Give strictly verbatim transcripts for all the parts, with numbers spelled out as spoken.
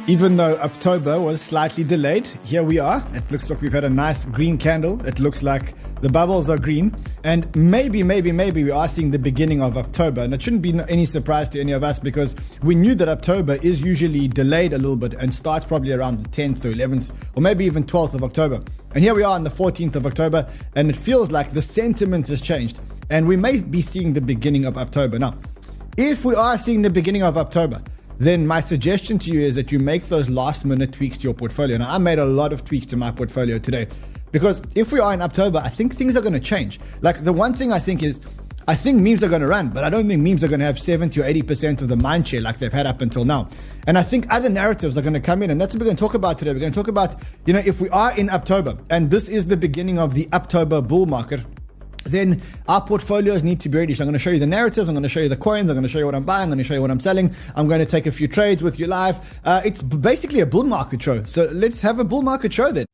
Even though October was slightly delayed, here we are. It looks like we've had a nice green candle. It looks like the bubbles are green. And maybe, maybe, maybe we are seeing the beginning of October. And it shouldn't be any surprise to any of us because we knew that October is usually delayed a little bit and starts probably around the tenth or eleventh or maybe even twelfth of October. And here we are on the fourteenth of October, and it feels like the sentiment has changed. And we may be seeing the beginning of October. Now, if we are seeing the beginning of October, then my suggestion to you is that you make those last minute tweaks to your portfolio. Now, I made a lot of tweaks to my portfolio today because if we are in October, I think things are going to change. Like the one thing I think is, I think memes are going to run, but I don't think memes are going to have seventy or eighty percent of the mind share like they've had up until now. And I think other narratives are going to come in, and that's what we're going to talk about today. We're going to talk about, you know, if we are in October and this is the beginning of the October bull market, then our portfolios need to be ready. So I'm going to show you the narratives. I'm going to show you the coins. I'm going to show you what I'm buying. I'm going to show you what I'm selling. I'm going to take a few trades with you live. Uh, it's basically a bull market show. So let's have a bull market show then.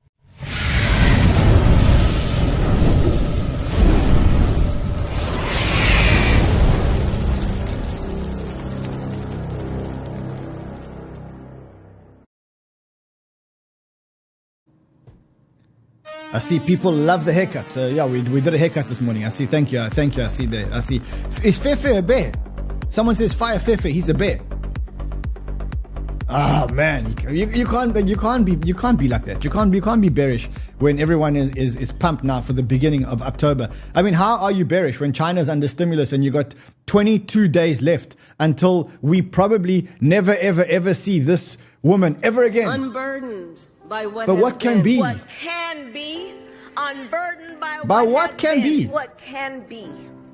I see people love the haircut. So yeah, we we did a haircut this morning. I see. Thank you. Thank you. I see there. I see. Is Fefe a bear? Someone says fire Fefe. He's a bear. Ah, oh, man, you, you can't you can't be you can't be like that. You can't you can't be bearish when everyone is, is is pumped now for the beginning of October. I mean, how are you bearish when China's under stimulus and you got twenty-two days left until we probably never ever ever see this woman ever again? Unburdened by what but has what can been. be? What can be? Unburdened by, by what, what has can been. be? What can be?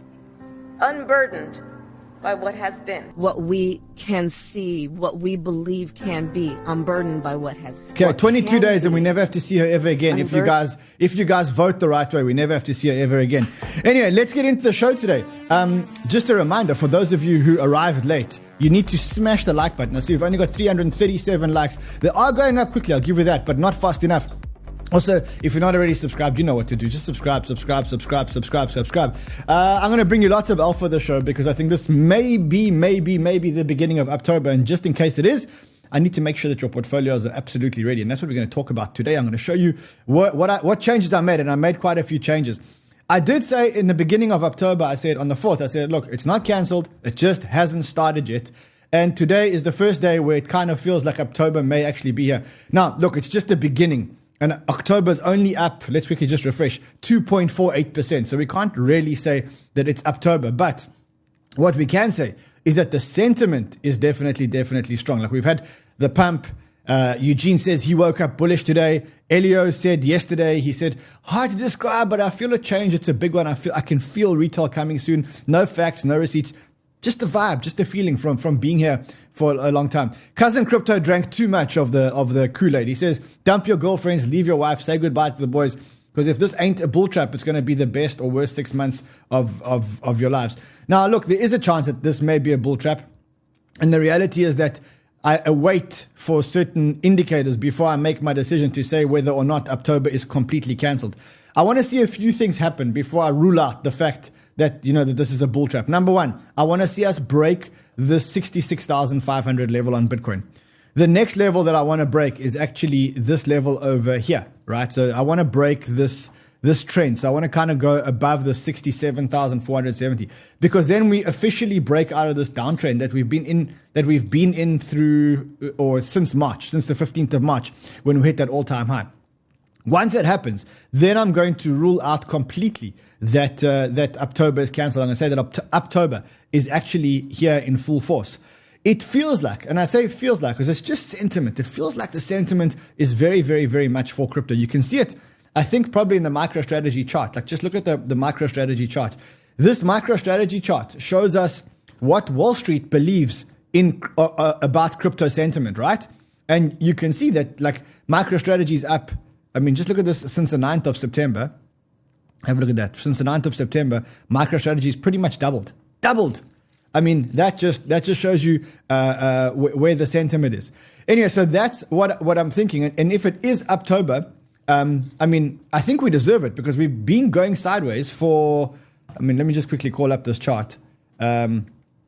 Unburdened by what has been. What we can see, what we believe can be, unburdened by what has been. Okay, what twenty-two days be. and we never have to see her ever again. If you guys if you guys vote the right way, we never have to see her ever again. Anyway, let's get into the show today. Um, just a reminder for those of you who arrived late, you need to smash the like button. I see we've only got three hundred thirty-seven likes. They are going up quickly, I'll give you that, but not fast enough. Also, if you're not already subscribed, you know what to do. Just subscribe, subscribe, subscribe, subscribe, subscribe. Uh, I'm going to bring you lots of alpha for the show because I think this may be, maybe, maybe the beginning of October. And just in case it is, I need to make sure that your portfolios are absolutely ready. And that's what we're going to talk about today. I'm going to show you what what, I, what changes I made. And I made quite a few changes. I did say in the beginning of October, I said on the fourth, I said, look, it's not cancelled. It just hasn't started yet. And today is the first day where it kind of feels like October may actually be here. Now, look, it's just the beginning. And October's only up, let's quickly just refresh, two point four eight percent. So we can't really say that it's October. But what we can say is that the sentiment is definitely, definitely strong. Like we've had the pump. Uh, Eugene says he woke up bullish today. Elio said yesterday, he said, hard to describe, but I feel a change. It's a big one. I feel I can feel retail coming soon. No facts, no receipts. Just the vibe, just the feeling from, from being here for a long time. Cousin Crypto drank too much of the of the Kool-Aid. He says, dump your girlfriends, leave your wife, say goodbye to the boys. Because if this ain't a bull trap, it's going to be the best or worst six months of, of, of your lives. Now, look, there is a chance that this may be a bull trap. And the reality is that I await for certain indicators before I make my decision to say whether or not October is completely cancelled. I want to see a few things happen before I rule out the fact that, you know, that this is a bull trap. Number one, I want to see us break the sixty-six thousand five hundred level on Bitcoin. The next level that I want to break is actually this level over here, right? So I want to break this this trend. So I want to kind of go above the sixty-seven thousand four hundred seventy because then we officially break out of this downtrend that we've been in, that we've been in through or since March, since the fifteenth of March when we hit that all-time high. Once that happens, then I'm going to rule out completely that uh, that October is cancelled. I'm going to say that Oct- October is actually here in full force. It feels like, and I say feels like because it's just sentiment. It feels like the sentiment is very, very, very much for crypto. You can see it, I think, probably in the MicroStrategy chart. Like just look at the, the MicroStrategy chart. This MicroStrategy chart shows us what Wall Street believes in uh, uh, about crypto sentiment, right? And you can see that like MicroStrategy is up. I mean, just look at this since the ninth of September. Have a look at that. Since the ninth of September, MicroStrategy is pretty much doubled. Doubled. I mean, that just that just shows you uh, uh, wh- where the sentiment is. Anyway, so that's what what I'm thinking. And, and if it is October, um, I mean, I think we deserve it because we've been going sideways for, I mean, let me just quickly call up this chart. Um,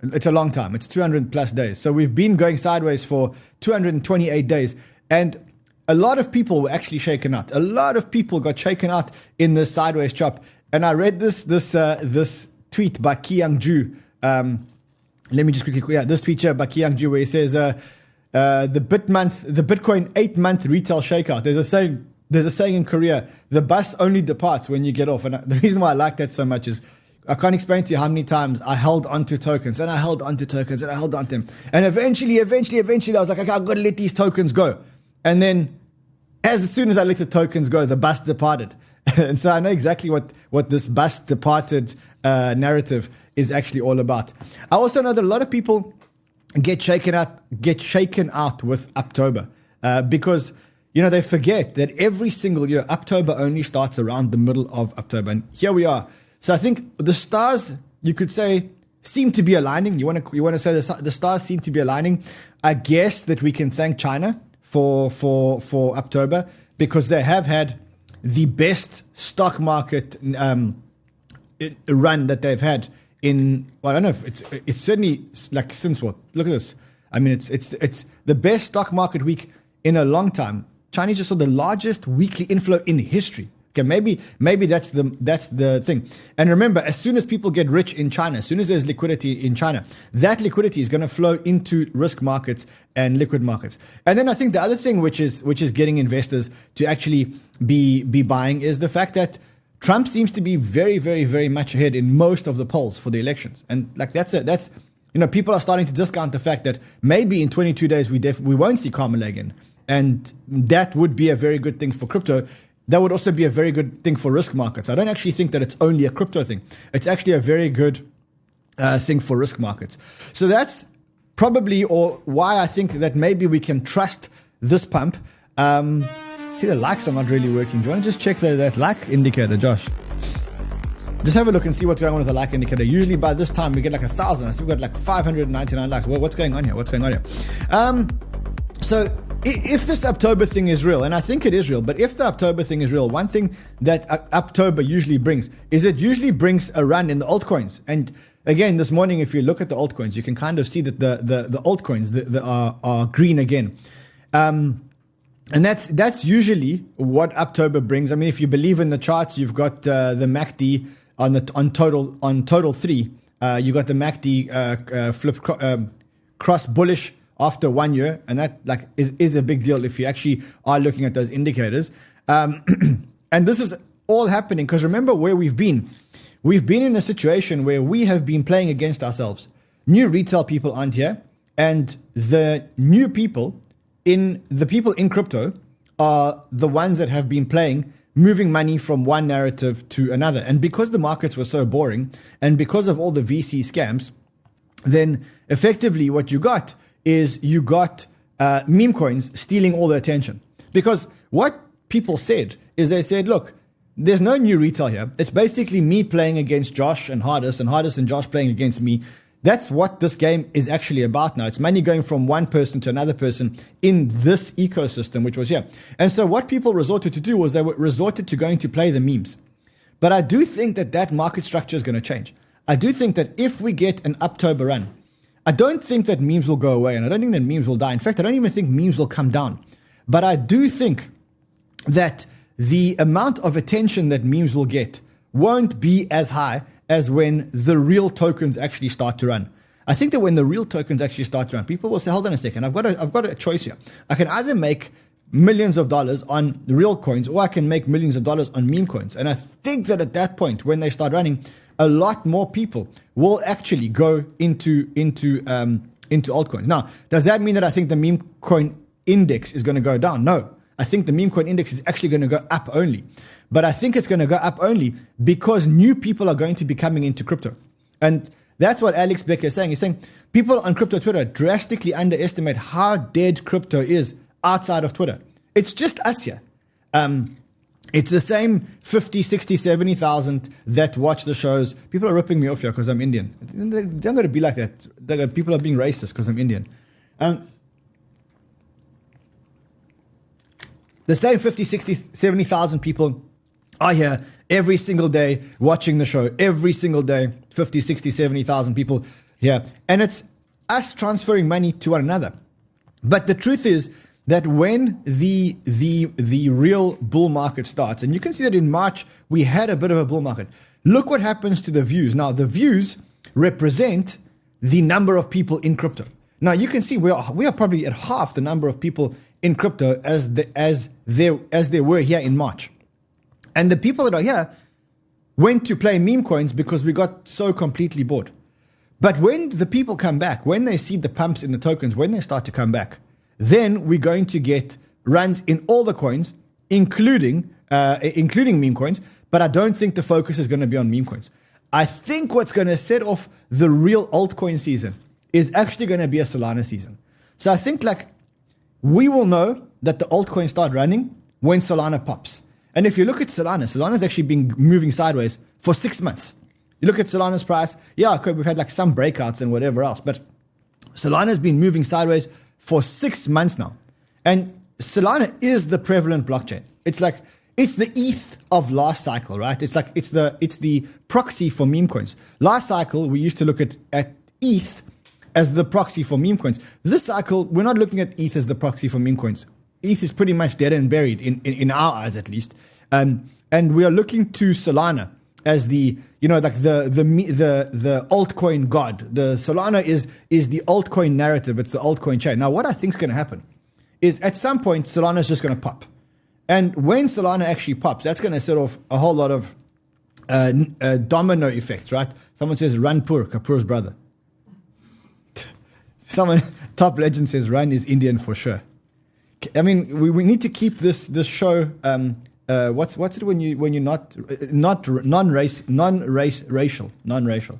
It's a long time. It's two hundred plus days. So we've been going sideways for two hundred twenty-eight days. And a lot of people were actually shaken out. A lot of people got shaken out in this sideways chop. And I read this this uh, this tweet by Qiang Ju. Um, let me just quickly, yeah, this tweet here by Qiang Ju where he says, uh, uh, the bit month, the Bitcoin eight month retail shakeout. There's a saying, there's a saying in Korea, the bus only departs when you get off. And the reason why I like that so much is I can't explain to you how many times I held onto tokens and I held onto tokens and I held onto them. And eventually, eventually, eventually I was like, okay, I've got to let these tokens go. And then as soon as I let the tokens go, the bus departed. And so I know exactly what, what this bus departed uh, narrative is actually all about. I also know that a lot of people get shaken out, get shaken out with October uh, because, you know, they forget that every single year, October only starts around the middle of October. And here we are. So I think the stars, you could say, seem to be aligning. You want to you want to say the, the stars seem to be aligning. I guess that we can thank China for for for October because they have had the best stock market um, run that they've had in, well, I don't know if it's it's certainly like since what? Look at this. I mean, it's it's it's the best stock market week in a long time. China just saw the largest weekly inflow in history. Okay, maybe maybe that's the that's the thing. And remember, as soon as people get rich in China, as soon as there's liquidity in China, that liquidity is going to flow into risk markets and liquid markets. And then I think the other thing which is which is getting investors to actually be be buying is the fact that Trump seems to be very, very, very much ahead in most of the polls for the elections. And like that's a, that's you know, people are starting to discount the fact that maybe in twenty-two days we def- we won't see Kamala again. And that would be a very good thing for crypto. That would also be a very good thing for risk markets. I don't actually think that it's only a crypto thing. It's actually a very good uh, thing for risk markets. So that's probably or why I think that maybe we can trust this pump. Um, see, the likes are not really working. Do you want to just check the, that like indicator, Josh? Just have a look and see what's going on with the like indicator. Usually by this time we get like a thousand. So we've got like five hundred ninety-nine likes. Well, what's going on here? What's going on here? Um, so if this October thing is real, and I think it is real, but if the October thing is real, one thing that October usually brings is it usually brings a run in the altcoins. And again, this morning, if you look at the altcoins, you can kind of see that the the, the altcoins the, the are, are green again. Um, and that's that's usually what October brings. I mean, if you believe in the charts, you've got uh, the M A C D on the on total on total three. Uh, you got the M A C D uh, uh, flip cro- um, cross bullish after one year, and that like is, is a big deal if you actually are looking at those indicators. Um, and this is all happening because remember where we've been. We've been in a situation where we have been playing against ourselves. New retail people aren't here, and the new people in the people in crypto are the ones that have been playing, moving money from one narrative to another. And because the markets were so boring, and because of all the V C scams, then effectively what you got is you got uh, meme coins stealing all the attention. Because what people said is they said, look, there's no new retail here. It's basically me playing against Josh and Hardest and Hardest and Josh playing against me. That's what this game is actually about now. It's money going from one person to another person in this ecosystem, which was here. And so what people resorted to do was they resorted to going to play the memes. But I do think that that market structure is going to change. I do think that if we get an October run, I don't think that memes will go away, and I don't think that memes will die. In fact, I don't even think memes will come down. But I do think that the amount of attention that memes will get won't be as high as when the real tokens actually start to run. I think that when the real tokens actually start to run, people will say, hold on a second, I've got a, I've got a choice here. I can either make millions of dollars on real coins, or I can make millions of dollars on meme coins. And I think that at that point, when they start running, a lot more people will actually go into into um, into altcoins. Now, does that mean that I think the meme coin index is going to go down? No. I think the meme coin index is actually going to go up only. But I think it's going to go up only because new people are going to be coming into crypto. And that's what Alex Becker is saying. He's saying people on crypto Twitter drastically underestimate how dead crypto is outside of Twitter. It's just us here. Um, It's the same fifty, sixty, seventy thousand that watch the shows. People are ripping me off here because I'm Indian. They're going to be like that. They're, people are being racist because I'm Indian. Um, the same fifty, sixty, seventy thousand people are here every single day watching the show. Every single day, fifty, sixty, seventy thousand people Yeah. And it's us transferring money to one another. But the truth is that when the the the real bull market starts, and you can see that in March, we had a bit of a bull market. Look what happens to the views. Now, the views represent the number of people in crypto. Now, you can see we are, we are probably at half the number of people in crypto as the, as there as there were here in March. And the people that are here went to play meme coins because we got so completely bored. But when the people come back, when they see the pumps in the tokens, when they start to come back, then we're going to get runs in all the coins, including uh, including meme coins. But I don't think the focus is going to be on meme coins. I think what's going to set off the real altcoin season is actually going to be a Solana season. So I think like we will know that the altcoins start running when Solana pops. And if you look at Solana, Solana's actually been moving sideways for six months. You look at Solana's price, yeah, okay, we've had like some breakouts and whatever else, but Solana's been moving sideways for six months now. And Solana is the prevalent blockchain. It's like, it's the E T H of last cycle, right? It's like, it's the it's the proxy for meme coins. Last cycle, we used to look at, at E T H as the proxy for meme coins. This cycle, we're not looking at E T H as the proxy for meme coins. E T H is pretty much dead and buried, in, in, in our eyes at least. Um, and we are looking to Solana as the, you know, like the the the the altcoin god. The Solana is is the altcoin narrative. It's the altcoin chain. Now, what I think is going to happen is at some point, Solana is just going to pop. And when Solana actually pops, that's going to set off a whole lot of uh, uh, domino effects, right? Someone says, Ranpur, Kapoor's brother. Someone, Top Legend says, Run is Indian for sure. I mean, we, we need to keep this this show. Um, uh, what's what's it when you when you're not not non-race non-race racial non-racial.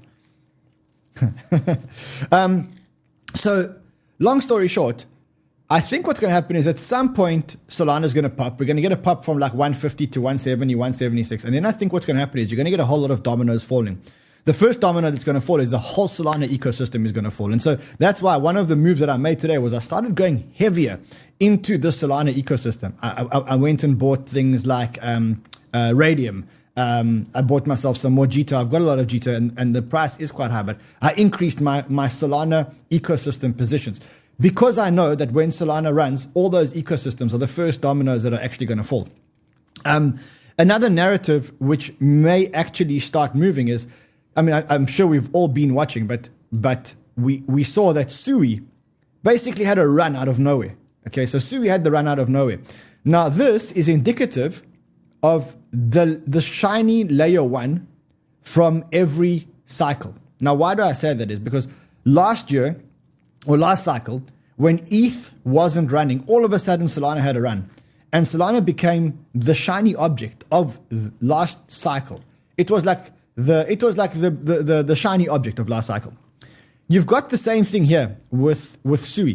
um, so, long story short, I think what's going to happen is at some point Solana's going to pop. We're going to get a pop from like one fifty to one seventy, one seventy-six, and then I think what's going to happen is you're going to get a whole lot of dominoes falling. The first domino that's going to fall is the whole Solana ecosystem is going to fall. And so that's why one of the moves that I made today was I started going heavier into the Solana ecosystem. I, I, I went and bought things like um, uh, Radium. Um, I bought myself some more Jita. I've got a lot of Jita, and, and the price is quite high. But I increased my, my Solana ecosystem positions because I know that when Solana runs, all those ecosystems are the first dominoes that are actually going to fall. Um, another narrative which may actually start moving is, I mean, I, I'm sure we've all been watching, but but we, we saw that Sui basically had a run out of nowhere. Okay, so Sui had the run out of nowhere. Now, this is indicative of the the shiny layer one from every cycle. Now, why do I say that is because last year, or last cycle, when E T H wasn't running, all of a sudden Solana had a run. And Solana became the shiny object of the last cycle. It was like The it was like the, the, the, the shiny object of last cycle. You've got the same thing here with, with Sui.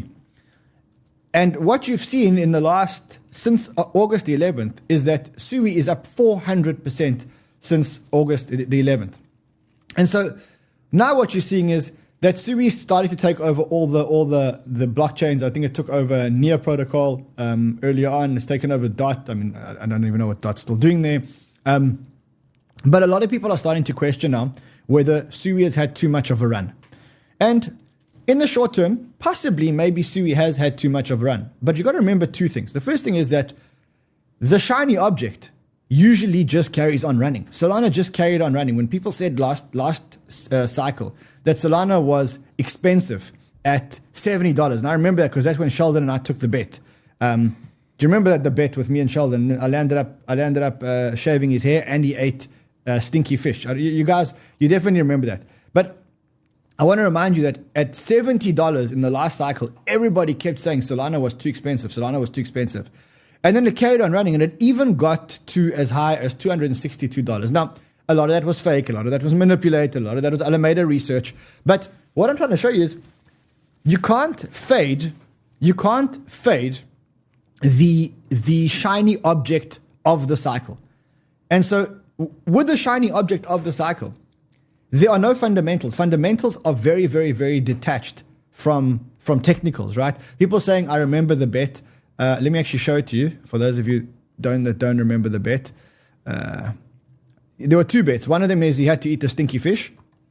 And what you've seen in the last, since August the eleventh, is that Sui is up four hundred percent since August the eleventh. And so now what you're seeing is that Sui started to take over all the all the, the blockchains. I think it took over Near Protocol um, earlier on. It's taken over Dot. I mean, I, I don't even know what Dot's still doing there. Um, But a lot of people are starting to question now whether Sui has had too much of a run. And in the short term, possibly maybe Sui has had too much of a run. But you've got to remember two things. The first thing is that the shiny object usually just carries on running. Solana just carried on running. When people said last last uh, cycle that Solana was expensive at seventy dollars, and I remember that because that's when Sheldon and I took the bet. Um, do you remember that the bet with me and Sheldon? I landed up, I landed up uh, shaving his hair, and he ate Uh, stinky fish. You guys, you definitely remember that. But I want to remind you that at seventy dollars in the last cycle, everybody kept saying Solana was too expensive. Solana was too expensive. And then it carried on running, and it even got to as high as two hundred sixty-two dollars. Now, a lot of that was fake. A lot of that was manipulated. A lot of that was Alameda research. But what I'm trying to show you is you can't fade, you can't fade the, the shiny object of the cycle. And so with the shiny object of the cycle, there are no fundamentals. Fundamentals are very, very, very detached from, from technicals, right? People saying, I remember the bet. Uh, let me actually show it to you, for those of you don't, that don't remember the bet. Uh, there were two bets. One of them is he had to eat the stinky fish.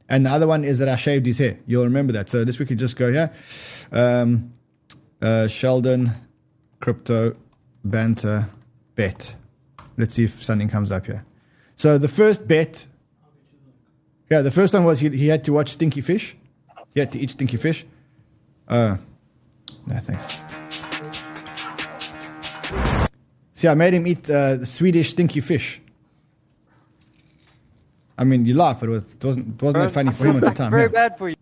And the other one is that I shaved his hair. You'll remember that. So this we could just go here. Um, uh, Sheldon, crypto, banter, bet. Let's see if something comes up here. So the first bet, yeah, the first one was he, he had to watch Stinky Fish. He had to eat Stinky Fish. Uh, no, thanks. See, I made him eat uh, Swedish Stinky Fish. I mean, you laugh, but it, was, it wasn't it wasn't that funny for him at the time. Very yeah. bad for you.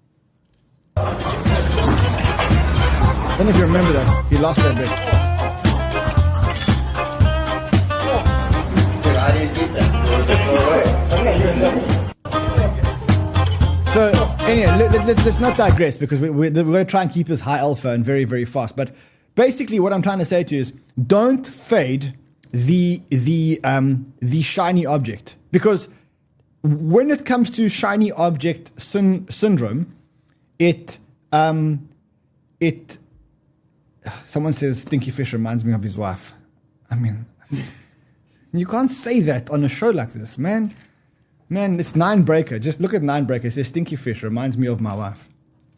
I don't know if you remember that. He lost that bet. I didn't eat that. So, anyway, let, let, let's not digress because we, we're, we're going to try and keep this high alpha and very, very fast. But basically, what I'm trying to say to you is don't fade the the um, the shiny object, because when it comes to shiny object syn- syndrome, it um, it someone says Stinky Fish reminds me of his wife. I mean, you can't say that on a show like this, man. Man, it's Nine Breaker. Just look at Nine Breaker. It says Stinky Fish reminds me of my wife.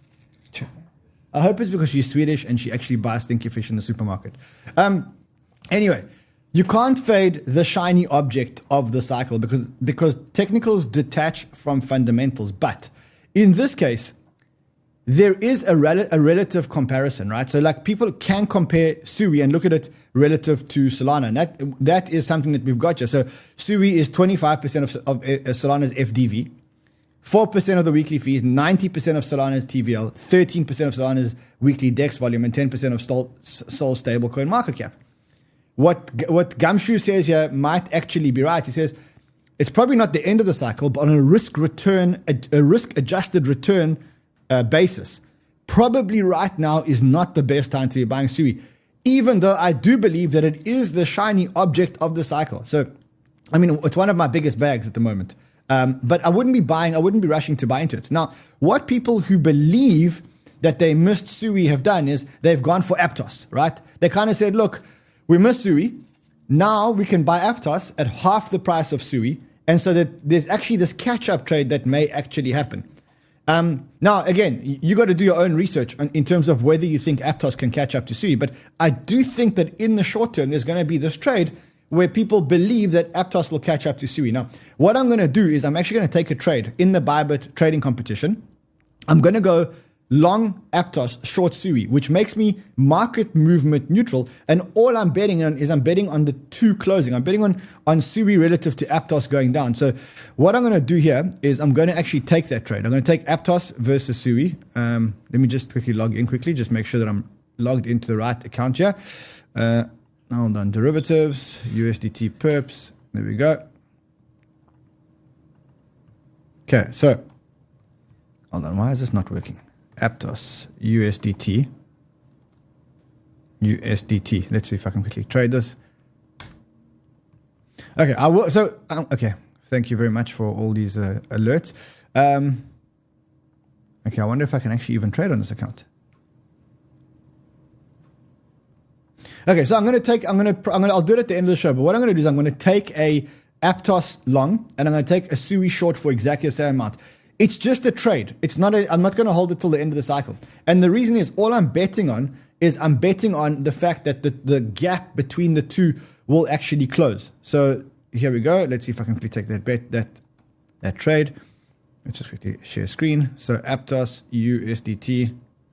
I hope it's because she's Swedish and she actually buys Stinky Fish in the supermarket. Um, anyway, you can't fade the shiny object of the cycle because, because technicals detach from fundamentals. But in this case, there is a, rel- a relative comparison, right? So like people can compare S U I and look at it relative to Solana. And that, that is something that we've got here. So S U I is twenty-five percent of, of uh, Solana's F D V, four percent of the weekly fees, ninety percent of Solana's T V L, thirteen percent of Solana's weekly DEX volume, and ten percent of Sol, Sol stablecoin market cap. What, what Gumshoe says here might actually be right. He says it's probably not the end of the cycle, but on a risk return, a, a risk adjusted return Uh, basis, probably right now is not the best time to be buying S U I, even though I do believe that it is the shiny object of the cycle. So, I mean, it's one of my biggest bags at the moment. Um, but I wouldn't be buying, I wouldn't be rushing to buy into it. Now, what people who believe that they missed S U I have done is they've gone for Aptos, right? They kind of said, look, we missed S U I. Now we can buy Aptos at half the price of S U I. And so that there's actually this catch-up trade that may actually happen. Um, now, again, you got to do your own research on, in terms of whether you think Aptos can catch up to S U I. But I do think that in the short term, there's going to be this trade where people believe that Aptos will catch up to S U I. Now, what I'm going to do is I'm actually going to take a trade in the Bybit trading competition. I'm going to go long Aptos, short S U I, which makes me market movement neutral. And all I'm betting on is I'm betting on the two closing. I'm betting on, on S U I relative to Aptos going down. So what I'm going to do here is I'm going to actually take that trade. I'm going to take Aptos versus S U I. Um, let me just quickly log in quickly, just make sure that I'm logged into the right account here. Uh, hold on, derivatives, U S D T perps. There we go. Okay, so hold on, why is this not working? Aptos, U S D T, U S D T. Let's see if I can quickly trade this. Okay, I will. So, um, okay, thank you very much for all these uh, alerts. Um, okay, I wonder if I can actually even trade on this account. Okay, so I'm going to take. I'm going to. I'm going to. I'll do it at the end of the show. But what I'm going to do is I'm going to take a Aptos long and I'm going to take a S U I short for exactly the same amount. It's just a trade. It's not a, I'm not going to hold it till the end of the cycle. And the reason is all I'm betting on is I'm betting on the fact that the, the gap between the two will actually close. So here we go. Let's see if I can quickly take that bet, that, that trade. Let's just quickly share screen. So Aptos, U S D T.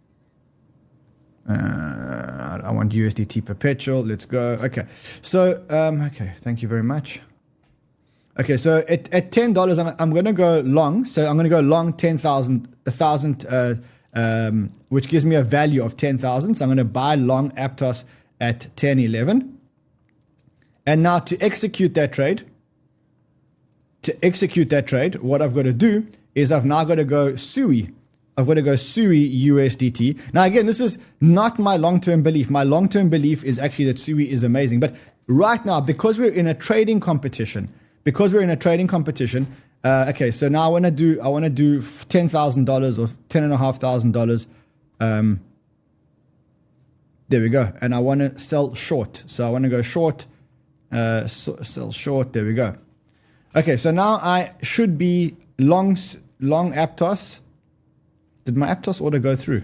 Uh, I want U S D T perpetual. Let's go. Okay. So, um, okay. Thank you very much. Okay, so at, at ten dollars, I'm, I'm going to go long. So I'm going to go long ten thousand, one thousand, uh, um, which gives me a value of ten thousand. So I'm going to buy long Aptos at ten eleven. And now to execute that trade, to execute that trade, what I've got to do is I've now got to go S U I. I've got to go S U I U S D T. Now, again, this is not my long-term belief. My long-term belief is actually that S U I is amazing. But right now, because we're in a trading competition, Because we're in a trading competition, uh, okay. So now I want to do I want to do ten thousand dollars or ten and a half thousand dollars. Um, there we go, and I want to sell short. So I want to go short, uh, so, sell short. There we go. Okay, so now I should be long long Aptos. Did my Aptos order go through?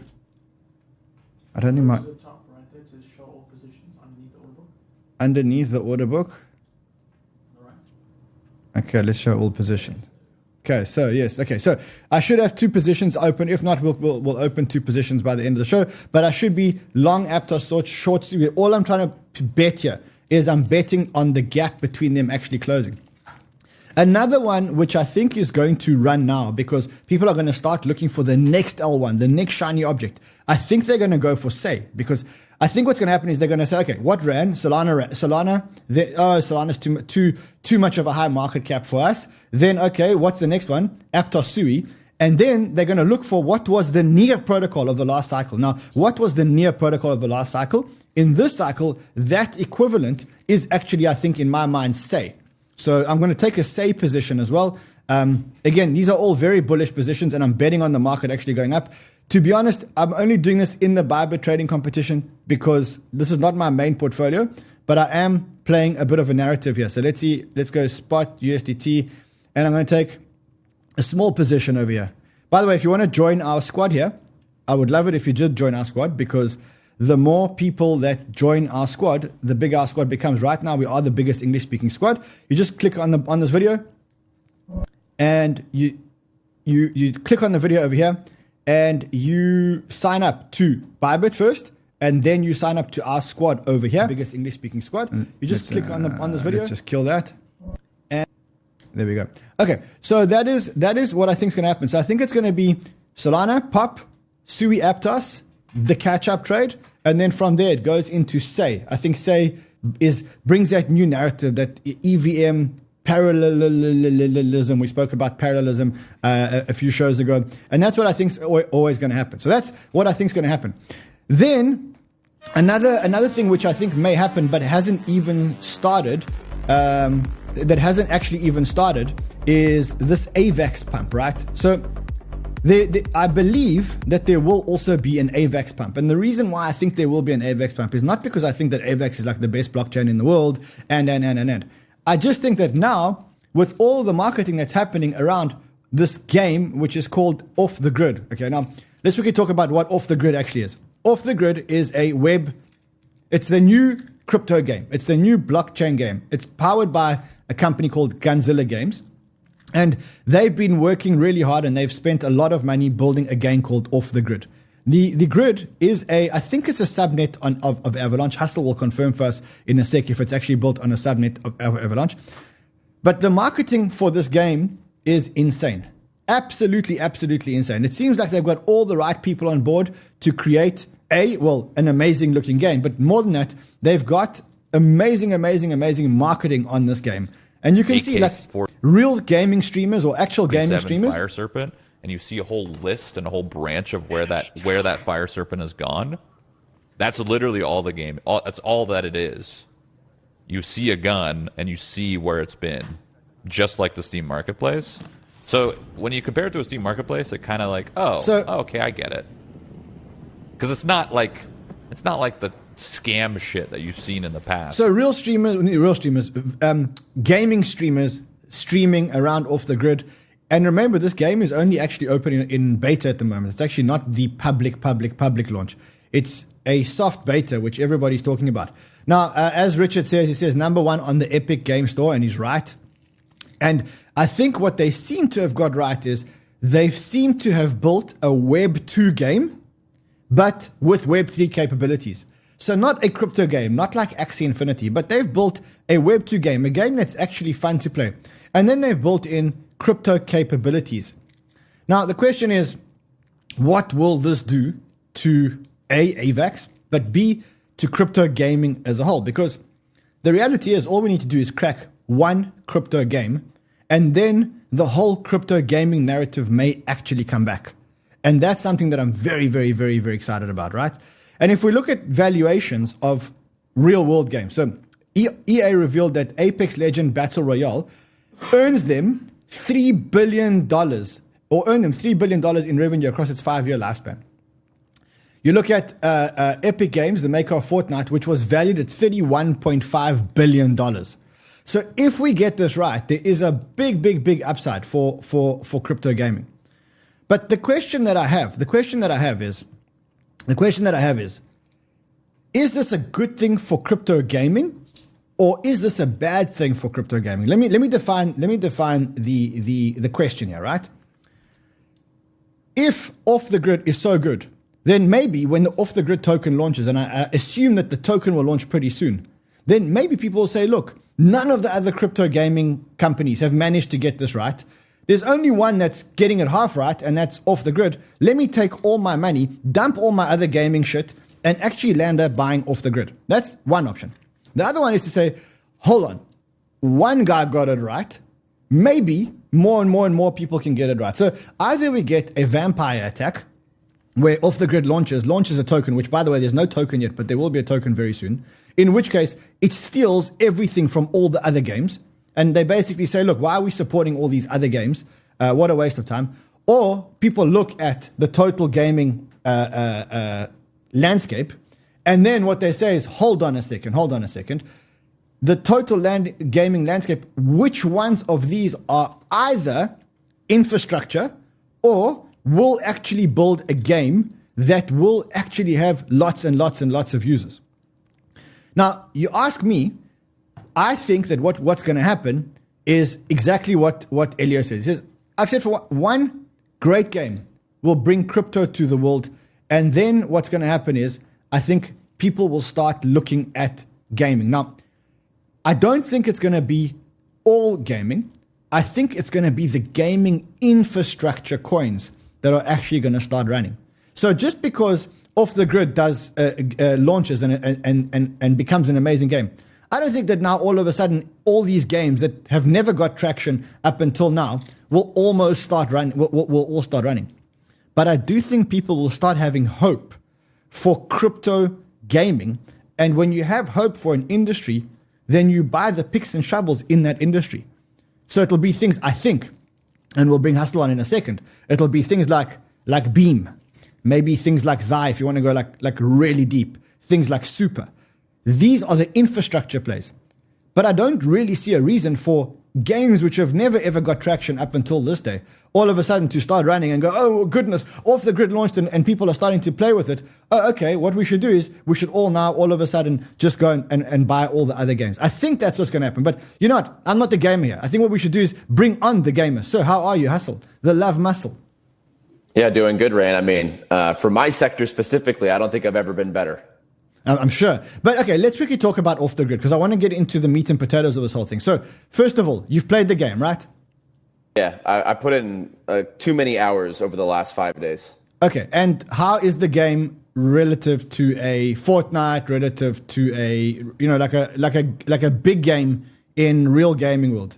I don't think my... To the top right there, it says show all positions underneath the order book. Underneath the order book? All right. Okay, let's show all positions. Okay, so yes, okay, so I should have two positions open. If not, we'll, we'll, we'll open two positions by the end of the show. But I should be long Aptos, short, short C U E. All I'm trying to bet here is I'm betting on the gap between them actually closing. Another one which I think is going to run now because people are going to start looking for the next L one, the next shiny object. I think they're going to go for S A Y because I think what's going to happen is they're going to say, okay, what ran? Solana, ran. Solana, they, oh, Solana's too, too, too much of a high market cap for us. Then, okay, what's the next one? Aptos S U I. And then they're going to look for what was the near protocol of the last cycle. Now, what was the near protocol of the last cycle? In this cycle, that equivalent is actually, I think, in my mind, S A Y. So I'm going to take a S A Y position as well. Um, again, these are all very bullish positions, and I'm betting on the market actually going up. To be honest, I'm only doing this in the Bybit trading competition because this is not my main portfolio, but I am playing a bit of a narrative here. So let's see, let's go spot U S D T, and I'm going to take a small position over here. By the way, if you want to join our squad here, I would love it if you did join our squad because the more people that join our squad, the bigger our squad becomes. Right now, we are the biggest English-speaking squad. You just click on the on this video, and you you you click on the video over here, and you sign up to Bybit first, and then you sign up to our squad over here, biggest English-speaking squad. You just let's, click on the on this video. Let's just kill that, and there we go. Okay, so that is that is what I think is going to happen. So I think it's going to be Solana, Pop, S U I, Aptos, the catch-up trade, and then from there it goes into S A Y. I think S A Y is brings that new narrative, that E V M parallelism. We spoke about parallelism uh, a, a few shows ago, and that's what I think is always going to happen. So that's what I think is going to happen. Then another another thing which I think may happen, but hasn't even started, um, that hasn't actually even started, is this AVAX pump, right? So They, they, I believe that there will also be an AVAX pump. And the reason why I think there will be an AVAX pump is not because I think that AVAX is like the best blockchain in the world and, and, and, and, and. I just think that now, with all the marketing that's happening around this game, which is called Off the Grid. Okay, now let's quickly talk about what Off the Grid actually is. Off the Grid is a web, it's the new crypto game. It's the new blockchain game. It's powered by a company called Gunzilla Games. And they've been working really hard, and they've spent a lot of money building a game called Off the Grid. The the grid is a, I think it's a subnet on, of, of Avalanche. Hustle will confirm for us in a sec if it's actually built on a subnet of, of Avalanche. But the marketing for this game is insane. Absolutely, absolutely insane. It seems like they've got all the right people on board to create a, well, an amazing looking game. But more than that, they've got amazing, amazing, amazing marketing on this game. And you can see like real gaming streamers or actual gaming streamers. Fire Serpent, and you see a whole list and a whole branch of where that where that Fire Serpent has gone. That's literally all the game. All, that's all that it is. You see a gun and you see where it's been, just like the Steam Marketplace. So when you compare it to a Steam Marketplace, it kind of like, oh, so, oh, okay, I get it. Because it's not like it's not like the scam shit that you've seen in the past. So real streamers, real streamers, um, gaming streamers streaming around Off the Grid. And remember, this game is only actually open in, in beta at the moment. It's actually not the public, public, public launch. It's a soft beta, which everybody's talking about. Now, uh, as Richard says, he says number one on the Epic Game Store, and he's right. And I think what they seem to have got right is they've seemed to have built a Web two game, but with Web three capabilities. So not a crypto game, not like Axie Infinity, but they've built a Web two game, a game that's actually fun to play. And then they've built in crypto capabilities. Now, the question is, what will this do to A, AVAX, but B, to crypto gaming as a whole? Because the reality is all we need to do is crack one crypto game, and then the whole crypto gaming narrative may actually come back. And that's something that I'm very, very, very, very excited about, right? And if we look at valuations of real-world games, so E A revealed that Apex Legends Battle Royale earns them three billion dollars, or earned them three billion dollars in revenue across its five-year lifespan. You look at uh, uh, Epic Games, the maker of Fortnite, which was valued at thirty-one point five billion dollars. So if we get this right, there is a big, big, big upside for, for, for crypto gaming. But the question that I have, the question that I have is, the question that I have is, is this a good thing for crypto gaming, or is this a bad thing for crypto gaming? Let me let me define let me define the the the question here, right? If off the grid is so good, then maybe when the off the grid token launches, and I, I assume that the token will launch pretty soon, then maybe people will say, look, none of the other crypto gaming companies have managed to get this right. There's only one that's getting it half right, and that's off the grid. Let me take all my money, dump all my other gaming shit, and actually land up buying off the grid. That's one option. The other one is to say, hold on, one guy got it right. Maybe more and more and more people can get it right. So either we get a vampire attack, where off the grid launches, launches a token, which by the way, there's no token yet, but there will be a token very soon, in which case it steals everything from all the other games. And they basically say, look, why are we supporting all these other games? Uh, what a waste of time. Or people look at the total gaming uh, uh, uh, landscape, and then what they say is, hold on a second, hold on a second. The total land gaming landscape, which ones of these are either infrastructure or will actually build a game that will actually have lots and lots and lots of users? Now, you ask me, I think that what, what's going to happen is exactly what, what Elio says. He says, I've said for one great game will bring crypto to the world, and then what's going to happen is I think people will start looking at gaming. Now, I don't think it's going to be all gaming. I think it's going to be the gaming infrastructure coins that are actually going to start running. So just because Off the Grid does uh, uh, launches and, and, and, and becomes an amazing game, I don't think that now all of a sudden all these games that have never got traction up until now will almost start running, will, will, will all start running. But I do think people will start having hope for crypto gaming. And when you have hope for an industry, then you buy the picks and shovels in that industry. So it'll be things, I think, and we'll bring Hustle on in a second. It'll be things like like Beam, maybe things like Zai, if you want to go like like really deep, things like Super. These are the infrastructure plays. But I don't really see a reason for games which have never ever got traction up until this day, all of a sudden to start running and go, oh goodness, Off the Grid launched and, and people are starting to play with it. Oh, okay, what we should do is we should all now all of a sudden just go and, and, and buy all the other games. I think that's what's going to happen. But you know what? I'm not the gamer here. I think what we should do is bring on the gamer. So how are you, Hustle? The love muscle. Yeah, doing good, Rand. I mean, uh, for my sector specifically, I don't think I've ever been better. I'm sure. But okay, let's quickly talk about Off the Grid because I want to get into the meat and potatoes of this whole thing. So first of all, you've played the game, right? Yeah, I, I put in uh, too many hours over the last five days. Okay, and how is the game relative to a Fortnite, relative to a, you know, like a like a like a big game in real gaming world?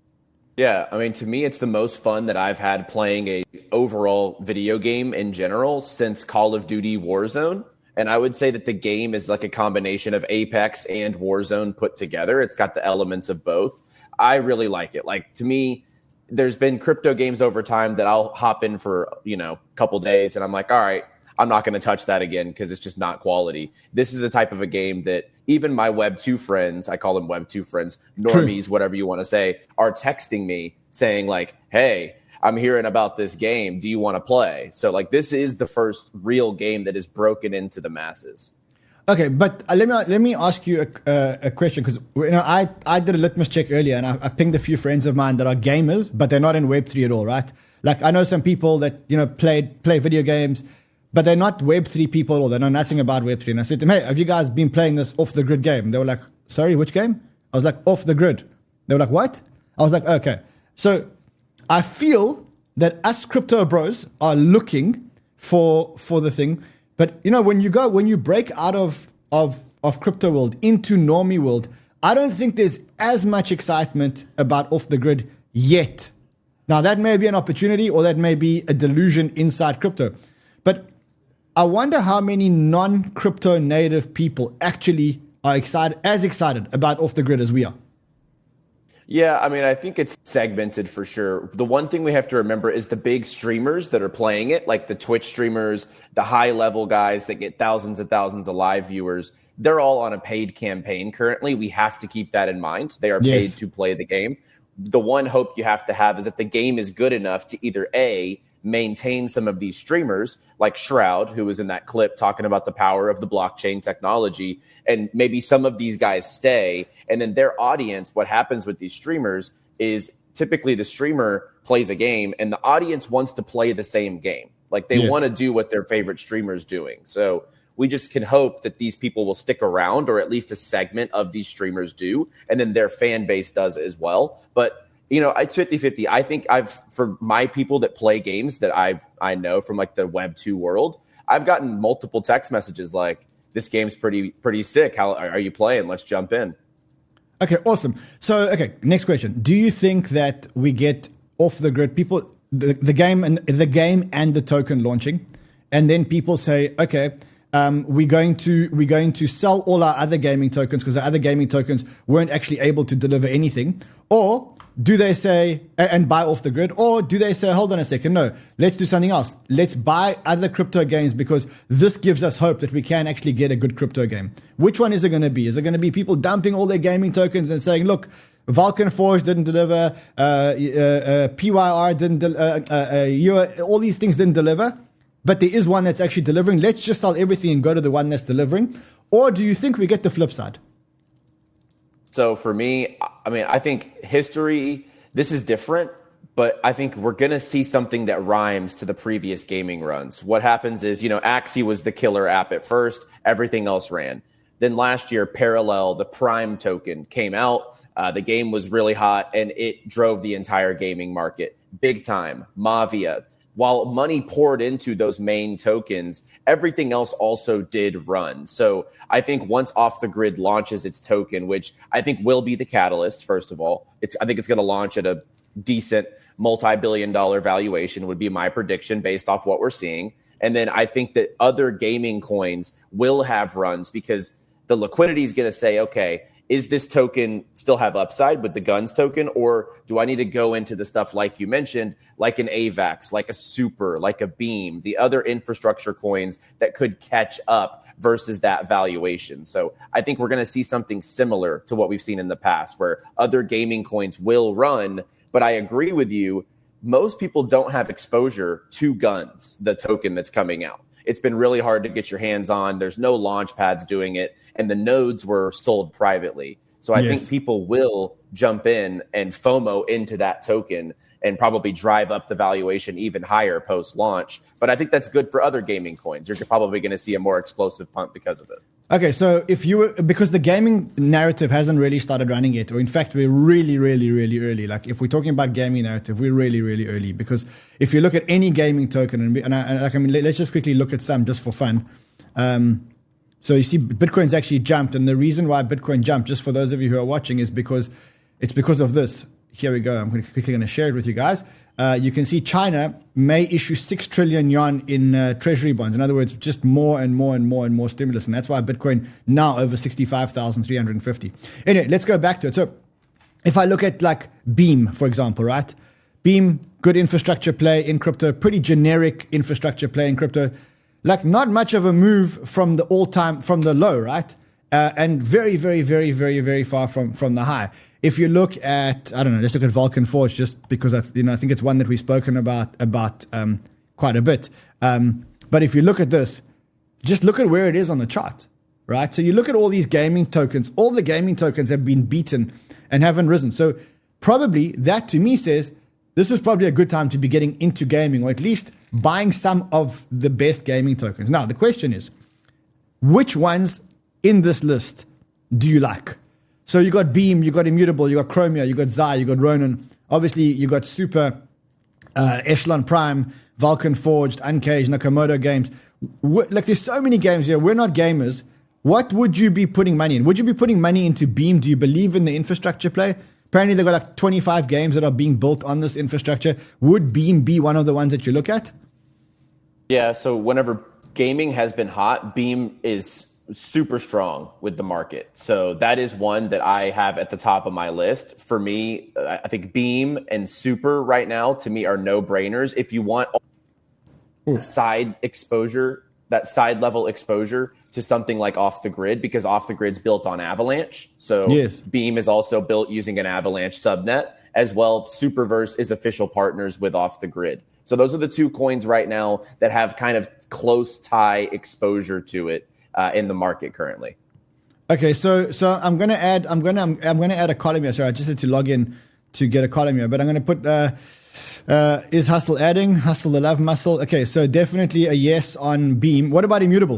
Yeah, I mean, to me, it's the most fun that I've had playing a overall video game in general since Call of Duty Warzone. And I would say that the game is like a combination of Apex and Warzone put together. It's got the elements of both. I really like it. Like, to me, there's been crypto games over time that I'll hop in for, you know, a couple days and I'm like, all right, I'm not going to touch that again because it's just not quality. This is the type of a game that even my Web two friends, I call them Web two friends, normies, True. Whatever you want to say, are texting me saying like, hey, I'm hearing about this game. Do you want to play? So like this is the first real game that is broken into the masses. Okay, but uh, let me let me ask you a, uh, a question because you know I, I did a litmus check earlier and I, I pinged a few friends of mine that are gamers, but they're not in Web three at all, right? Like I know some people that you know played play video games, but they're not Web three people or they know nothing about Web three. And I said to them, hey, have you guys been playing this Off the Grid game? And they were like, sorry, which game? I was like, Off the Grid. They were like, what? I was like, okay. So I feel that us crypto bros are looking for for the thing. But, you know, when you go, when you break out of, of, of crypto world into normie world, I don't think there's as much excitement about Off the Grid yet. Now, that may be an opportunity or that may be a delusion inside crypto. But I wonder how many non-crypto native people actually are excited, as excited about Off the Grid as we are. Yeah, I mean, I think it's segmented for sure. The one thing we have to remember is the big streamers that are playing it, like the Twitch streamers, the high-level guys that get thousands and thousands of live viewers, they're all on a paid campaign currently. We have to keep that in mind. They are paid yes. to play the game. The one hope you have to have is that the game is good enough to either A, maintain some of these streamers like Shroud, who was in that clip talking about the power of the blockchain technology, and maybe some of these guys stay, and then their audience, what happens with these streamers is typically the streamer plays a game and the audience wants to play the same game. Like they yes. want to do what their favorite streamer's doing. So we just can hope that these people will stick around, or at least a segment of these streamers do, and then their fan base does as well. But, you know, it's fifty-fifty. I think I've, for my people that play games that I I know from like the Web two world, I've gotten multiple text messages like, this game's pretty pretty sick. How are you playing? Let's jump in. Okay, awesome. So, okay, next question. Do you think that we get off the grid people, the, the game and the game and the token launching, and then people say, okay, Um, we're going to we're going to sell all our other gaming tokens because our other gaming tokens weren't actually able to deliver anything? Or do they say and buy off the grid? Or do they say, hold on a second, no, let's do something else. Let's buy other crypto games because this gives us hope that we can actually get a good crypto game. Which one is it going to be? Is it going to be people dumping all their gaming tokens and saying, look, Vulcan Forge didn't deliver, uh, uh, uh, P Y R didn't, de- uh, uh, uh, all these things didn't deliver? But there is one that's actually delivering. Let's just sell everything and go to the one that's delivering. Or do you think we get the flip side? So for me, I mean, I think history, this is different, but I think we're going to see something that rhymes to the previous gaming runs. What happens is, you know, Axie was the killer app at first. Everything else ran. Then last year, Parallel, the Prime token, came out. Uh, the game was really hot, and it drove the entire gaming market. Big time. Mavia. While money poured into those main tokens, everything else also did run. So I think once Off the Grid launches its token, which I think will be the catalyst, first of all, it's I think it's going to launch at a decent multi-billion dollar valuation would be my prediction based off what we're seeing. And then I think that other gaming coins will have runs because the liquidity is going to say, okay, is this token still have upside with the Guns token, or do I need to go into the stuff like you mentioned, like an AVAX, like a Super, like a Beam, the other infrastructure coins that could catch up versus that valuation? So I think we're going to see something similar to what we've seen in the past where other gaming coins will run. But I agree with you. Most people don't have exposure to Guns, the token that's coming out. It's been really hard to get your hands on. There's no launch pads doing it, and the nodes were sold privately. So I yes. think people will jump in and FOMO into that token and probably drive up the valuation even higher post-launch. But I think that's good for other gaming coins. You're probably going to see a more explosive pump because of it. Okay, so if you were, because the gaming narrative hasn't really started running yet, or in fact, we're really, really, really early. Like if we're talking about gaming narrative, we're really, really early. Because if you look at any gaming token, and, and, I, and like, I mean, let's just quickly look at some just for fun. Um, so you see, Bitcoin's actually jumped, and the reason why Bitcoin jumped, just for those of you who are watching, is because it's because of this. Here we go. I'm going to quickly going to share it with you guys. Uh, you can see China may issue six trillion yuan in uh, treasury bonds. In other words, just more and more and more and more stimulus. And that's why Bitcoin now over sixty-five thousand three hundred fifty. Anyway, let's go back to it. So if I look at like Beam, for example, right? Beam, good infrastructure play in crypto, pretty generic infrastructure play in crypto. Like not much of a move from the all-time, from the low, right? Uh, and very, very, very, very, very far from, from the high. If you look at, I don't know, let's look at Vulcan Forge, just because I, you know, I think it's one that we've spoken about about um, quite a bit. Um, but if you look at this, just look at where it is on the chart, right? So you look at all these gaming tokens. All the gaming tokens have been beaten and haven't risen. So probably that to me says this is probably a good time to be getting into gaming, or at least buying some of the best gaming tokens. Now, the question is, which ones in this list do you like? So you got Beam, you got Immutable, you got Chromia, you got Zai, you got Ronin. Obviously, you got Super, uh, Echelon Prime, Vulcan Forged, Uncaged, Nakamoto Games. We're, like, there's so many games here. We're not gamers. What would you be putting money in? Would you be putting money into Beam? Do you believe in the infrastructure play? Apparently, they've got like twenty-five games that are being built on this infrastructure. Would Beam be one of the ones that you look at? Yeah, so whenever gaming has been hot, Beam is super strong with the market. So that is one that I have at the top of my list. For me, I think Beam and Super right now, to me, are no-brainers. If you want side exposure, that side level exposure to something like Off the Grid, because Off the Grid's built on Avalanche. So yes. Beam is also built using an Avalanche subnet as well. Superverse is official partners with Off the Grid. So those are the two coins right now that have kind of close tie exposure to it uh, in the market currently. Okay, so so I'm gonna add I'm gonna I'm, I'm gonna add a column here. Sorry, I just had to log in to get a column here, but I'm gonna put uh, uh, is Hustle adding Hustle the love muscle? Okay, so definitely a yes on Beam. What about Immutable?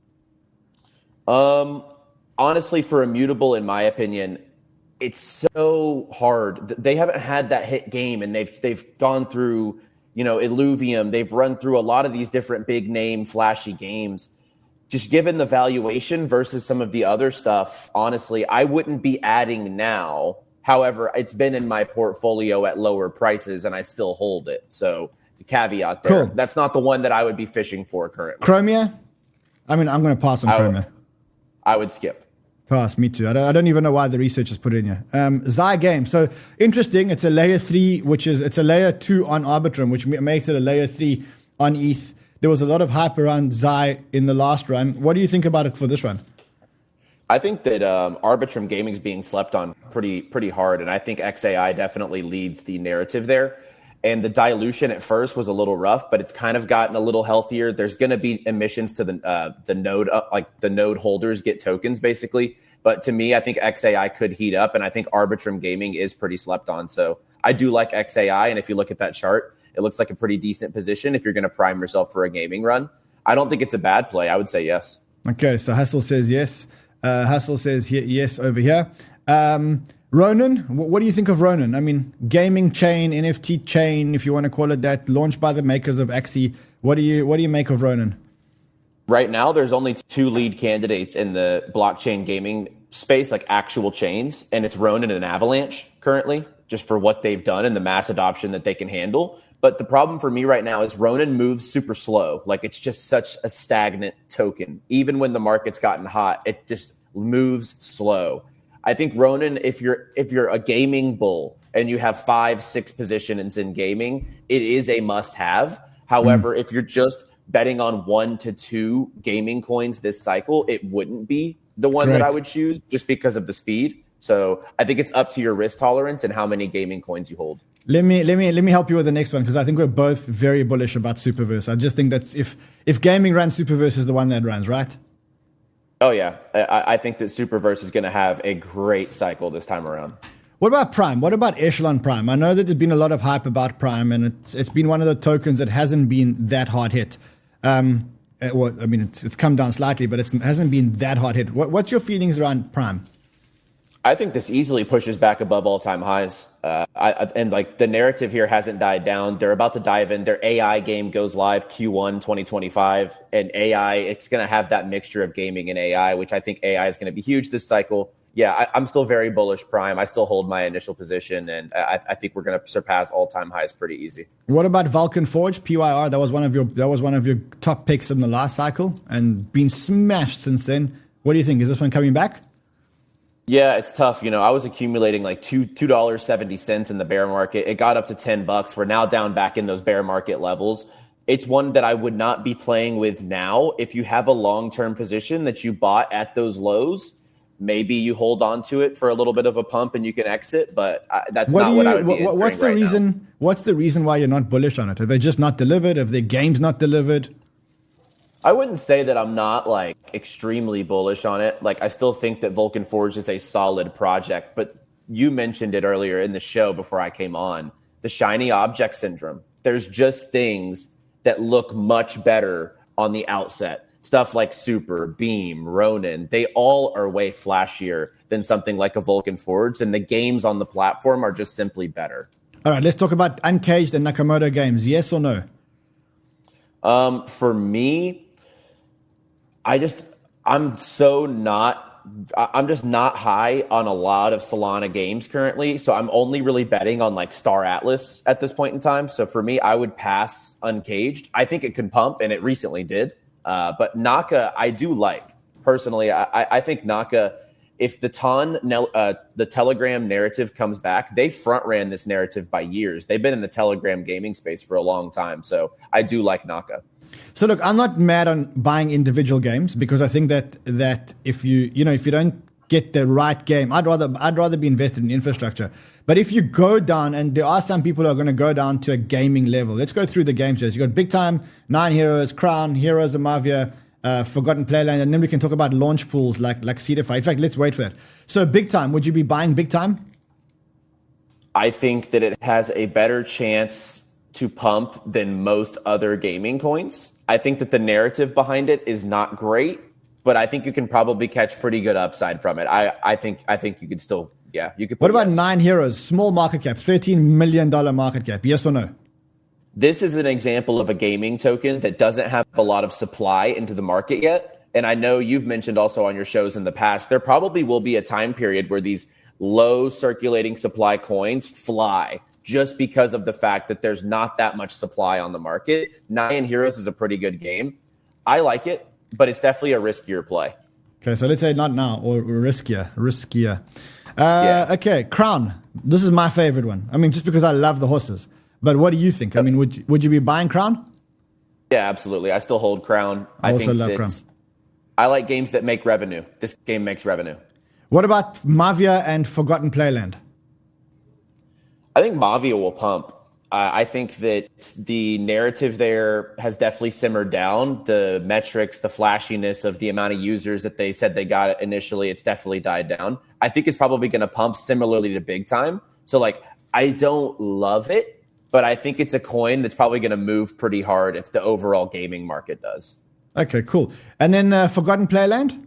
Um, honestly, for Immutable, in my opinion, it's so hard. They haven't had that hit game, and they've they've gone through, you know, Illuvium. They've run through a lot of these different big name, flashy games. Just given the valuation versus some of the other stuff, honestly, I wouldn't be adding now. However, it's been in my portfolio at lower prices, and I still hold it. So, the caveat there. Cool. That's not the one that I would be fishing for currently. Chromia? I mean, I'm going to pass on I would, Chromia. I would skip. Pass, me too. I don't, I don't even know why the researchers put it in here. Um, Xi Game. So, interesting. It's a layer three, which is, it's a layer two on Arbitrum, which makes it a layer three on E T H. There was a lot of hype around Xi in the last run. What do you think about it for this run? I think that um, Arbitrum Gaming is being slept on pretty pretty hard, and I think X A I definitely leads the narrative there. And the dilution at first was a little rough, but it's kind of gotten a little healthier. There's going to be emissions to the uh, the node, uh, like the node holders get tokens basically. But to me, I think X A I could heat up, and I think Arbitrum Gaming is pretty slept on. So I do like X A I, and if you look at that chart, it looks like a pretty decent position if you're going to prime yourself for a gaming run. I don't think it's a bad play. I would say yes. Okay, so Hustle says yes. Uh, Hustle says yes over here. Um, Ronin, what do you think of Ronin? I mean, gaming chain, N F T chain, if you want to call it that, launched by the makers of Axie. What do you what do you make of Ronin? Right now, there's only two lead candidates in the blockchain gaming space, like actual chains, and it's Ronin and Avalanche currently, just for what they've done and the mass adoption that they can handle. But the problem for me right now is Ronin moves super slow. Like, it's just such a stagnant token. Even when the market's gotten hot, it just moves slow. I think Ronin, if you're if you're a gaming bull and you have five, six positions in gaming, it is a must-have. However, mm. if you're just betting on one to two gaming coins this cycle, it wouldn't be the one Correct. that I would choose just because of the speed. So I think it's up to your risk tolerance and how many gaming coins you hold. Let me let me let me help you with the next one, because I think we're both very bullish about Superverse. I just think that if if gaming runs, Superverse is the one that runs, right? Oh yeah, I, I think that Superverse is going to have a great cycle this time around. What about Prime? What about Echelon Prime? I know that there's been a lot of hype about Prime, and it's it's been one of the tokens that hasn't been that hard hit. Um, well, I mean, it's it's come down slightly, but it's, it hasn't been that hard hit. What, what's your feelings around Prime? I think this easily pushes back above all-time highs. Uh, I, and like the narrative here hasn't died down. They're about to dive in. Their A I game goes live Q one twenty twenty-five. And A I, it's going to have that mixture of gaming and A I, which I think A I is going to be huge this cycle. Yeah, I, I'm still very bullish Prime. I still hold my initial position, and I, I think we're going to surpass all-time highs pretty easy. What about Vulcan Forge, P Y R? That was one of your that was one of your top picks in the last cycle and been smashed since then. What do you think? Is this one coming back? Yeah, it's tough. You know, I was accumulating like two two dollars seventy cents in the bear market. It got up to ten bucks. We're now down back in those bear market levels. It's one that I would not be playing with now. If you have a long term position that you bought at those lows, maybe you hold on to it for a little bit of a pump and you can exit. But I, that's what not you, what I would be what, What's the right reason? now. What's the reason why you're not bullish on it? Have they just not delivered? Have their games not delivered? I wouldn't say that I'm not like extremely bullish on it. Like, I still think that Vulcan Forge is a solid project, but you mentioned it earlier in the show before I came on, the shiny object syndrome. There's just things that look much better on the outset. Stuff like Super, Beam, Ronin, they all are way flashier than something like a Vulcan Forge, and the games on the platform are just simply better. All right, let's talk about Uncaged and Nakamoto games. Yes or no? Um, for me, I just, I'm so not, I'm just not high on a lot of Solana games currently. So I'm only really betting on like Star Atlas at this point in time. So for me, I would pass Uncaged. I think it can pump, and it recently did. Uh, but Naka, I do like. Personally, I, I think Naka, if the Ton, uh, the Telegram narrative comes back, they front ran this narrative by years. They've been in the Telegram gaming space for a long time. So I do like Naka. So look, I'm not mad on buying individual games, because I think that that if you you know if you don't get the right game. I'd rather I'd rather be invested in infrastructure. But if you go down, and there are some people who are going to go down to a gaming level. Let's go through the games. You got Big Time, Nine Heroes, Crown, Heroes of Mavia, uh, Forgotten Playland, and then we can talk about launch pools like like Seedify. In fact, let's wait for that. So Big Time, would you be buying Big Time? I think that it has a better chance to pump than most other gaming coins. I think that the narrative behind it is not great, but I think you can probably catch pretty good upside from it. I, I think I think you could still, yeah, you could. What about yes. Nine Heroes? Small market cap, thirteen million dollars market cap. Yes or no? This is an example of a gaming token that doesn't have a lot of supply into the market yet. And I know you've mentioned also on your shows in the past, there probably will be a time period where these low circulating supply coins fly, just because of the fact that there's not that much supply on the market. Nine Heroes is a pretty good game. I like it, but it's definitely a riskier play. Okay, so let's say not now, or riskier, riskier. Uh, yeah. Okay, Crown. This is my favorite one. I mean, just because I love the horses. But what do you think? I mean, would you, would you be buying Crown? Yeah, absolutely. I still hold Crown. I, I also think love Crown. I like games that make revenue. This game makes revenue. What about Mavia and Forgotten Playland? I think Mavia will pump. Uh, I think that the narrative there has definitely simmered down. The metrics, the flashiness of the amount of users that they said they got initially, it's definitely died down. I think it's probably going to pump similarly to Big Time. So, like, I don't love it, but I think it's a coin that's probably going to move pretty hard if the overall gaming market does. Okay, cool. And then uh, Forgotten Playland?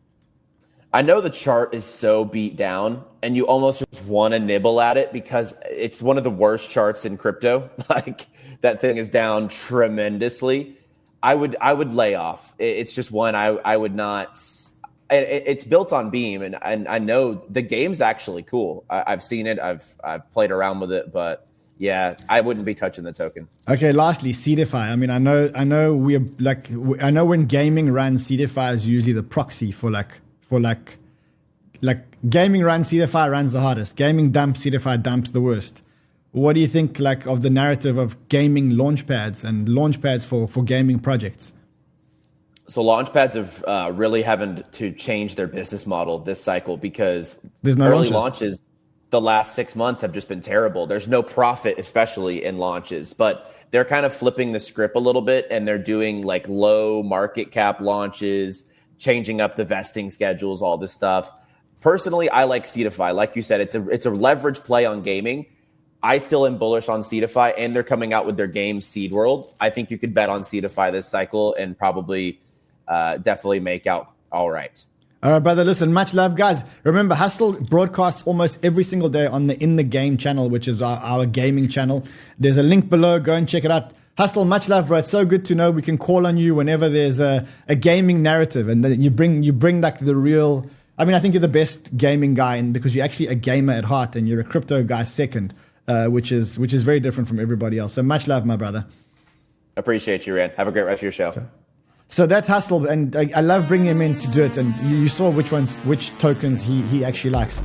I know the chart is so beat down and you almost just want to nibble at it because it's one of the worst charts in crypto. Like, that thing is down tremendously. I would I would lay off. It's just one I, I would not. It's built on Beam, and, and I know the game's actually cool. I, I've seen it. I've I've played around with it, but yeah, I wouldn't be touching the token. Okay, lastly, Seedify. I mean, I know I know we're like I know when gaming runs, Seedify is usually the proxy for like. For like, like gaming runs, Seedify runs the hardest. Gaming dumps, Seedify dumps the worst. What do you think, like, of the narrative of gaming launchpads and launchpads for, for gaming projects? So launchpads have uh, really having to change their business model this cycle because There's no early launches. launches the last six months have just been terrible. There's no profit, especially in launches, but they're kind of flipping the script a little bit, and they're doing like low market cap launches, changing up the vesting schedules, all this stuff. Personally, I like Seedify. Like you said, it's a it's a leverage play on gaming. I still am bullish on Seedify, and they're coming out with their game Seed World. I think you could bet on Seedify this cycle and probably uh, definitely make out all right. All right, brother. Listen, much love, guys. Remember, Hustle broadcasts almost every single day on the In the Game channel, which is our, our gaming channel. There's a link below. Go and check it out. Hustle, much love, bro. It's so good to know we can call on you whenever there's a, a gaming narrative, and that you bring you bring like the real. I mean, I think you're the best gaming guy, and because you're actually a gamer at heart, and you're a crypto guy second, uh, which is which is very different from everybody else. So much love, my brother. Appreciate you, Rand. Have a great rest of your show. So that's Hustle, and I, I love bringing him in to do it. And you, you saw which ones, which tokens he he actually likes.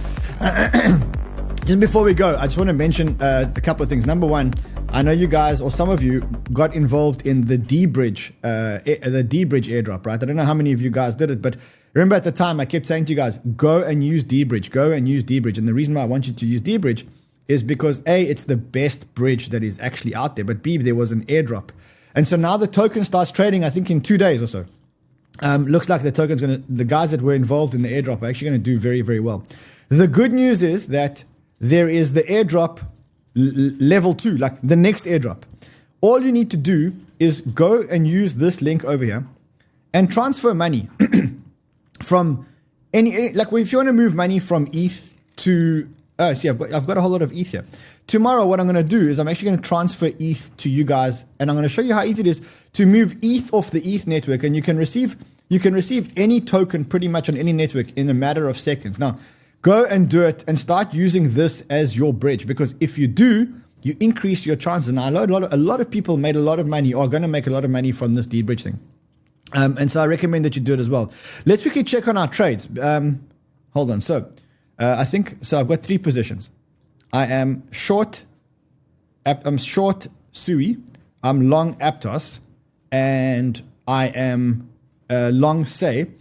Just before we go, I just want to mention uh, a couple of things. Number one, I know you guys, or some of you, got involved in the D-Bridge, uh, the D-Bridge airdrop, right? I don't know how many of you guys did it, but remember at the time I kept saying to you guys, go and use D-Bridge, go and use D-Bridge. And the reason why I want you to use D-Bridge is because A, it's the best bridge that is actually out there, but B, there was an airdrop. And so now the token starts trading, I think in two days or so. Um, looks like the token's going to, the guys that were involved in the airdrop are actually going to do very, very well. The good news is that there is the airdrop level two, like the next airdrop. All you need to do is go and use this link over here and transfer money from any, like if you want to move money from E T H to, oh, see, I've got, I've got a whole lot of E T H here. Tomorrow, what I'm going to do is I'm actually going to transfer E T H to you guys, and I'm going to show you how easy it is to move E T H off the E T H network, and you can receive, you can receive any token pretty much on any network in a matter of seconds. Now, go and do it and start using this as your bridge, because if you do, you increase your chances. Now, a lot, a lot, of, a lot of people made a lot of money or are going to make a lot of money from this D-Bridge thing. Um, and so I recommend that you do it as well. Let's quickly check on our trades. Um, hold on. So uh, I think, so I've got three positions. I am short, I'm short Sui, I'm long Aptos, and I am uh, long Say.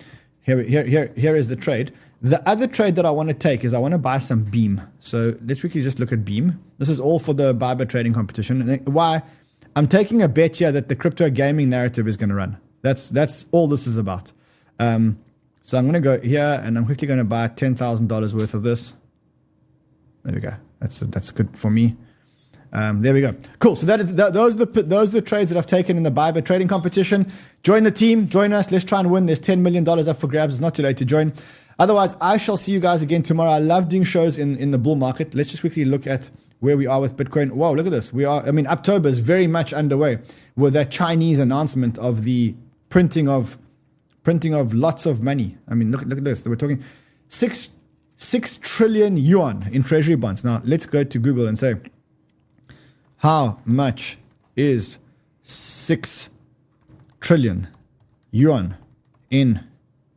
Here, here, here, here is the trade. The other trade that I want to take is I want to buy some Beam. So let's quickly just look at Beam. This is all for the Baiba trading competition. And why? I'm taking a bet here that the crypto gaming narrative is going to run. That's that's all this is about. Um, so I'm going to go here and I'm quickly going to buy ten thousand dollars worth of this. There we go. That's that's good for me. Um, there we go. Cool. So that is, that, those are the those are the trades that I've taken in the Baiba trading competition. Join the team. Join us. Let's try and win. There's ten million dollars up for grabs. It's not too late to join. Otherwise, I shall see you guys again tomorrow. I love doing shows in, in the bull market. Let's just quickly look at where we are with Bitcoin. Whoa, look at this. We are. I mean, October is very much underway with that Chinese announcement of the printing of printing of lots of money. I mean, look look at this. We're talking six six trillion yuan in treasury bonds. Now let's go to Google and say, how much is six trillion yuan in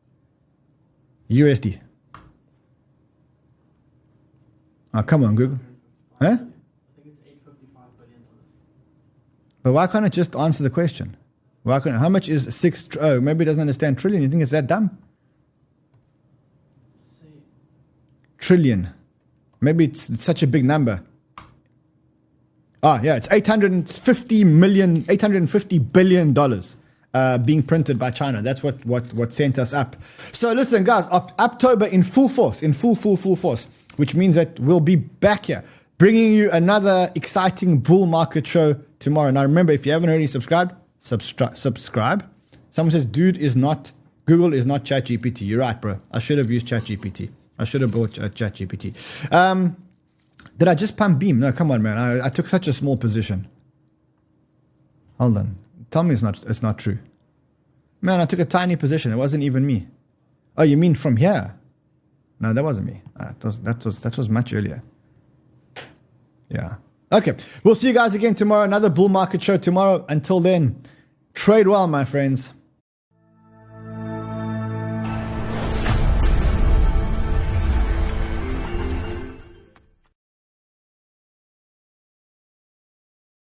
U S D? Oh, come on, Google. Huh? I think it's eight hundred fifty-five billion dollars. But why can't it just answer the question? Why can't, how much is six? Tr- oh, maybe it doesn't understand trillion. You think it's that dumb? Trillion. Maybe it's, it's such a big number. Ah, yeah, it's eight hundred fifty million, eight hundred fifty billion dollars uh, being printed by China. That's what, what, what sent us up. So listen, guys, op- October in full force, in full, full, full force, which means that we'll be back here bringing you another exciting bull market show tomorrow. Now, remember, if you haven't already subscribed, subscri- subscribe. Someone says, dude is not, Google is not ChatGPT. You're right, bro. I should have used ChatGPT. I should have bought uh, ChatGPT. Um, Did I just pump Beam? No, come on, man. I, I took such a small position. Hold on. Tell me it's not it's not true. Man, I took a tiny position. It wasn't even me. Oh, you mean from here? No, that wasn't me. Uh, that was that was that was much earlier. Yeah. Okay. We'll see you guys again tomorrow. Another bull market show tomorrow. Until then, trade well, my friends.